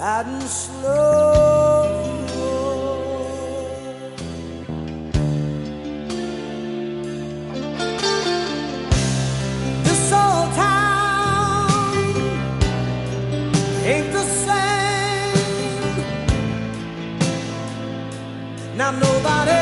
riding slow. This old town ain't the same. Now nobody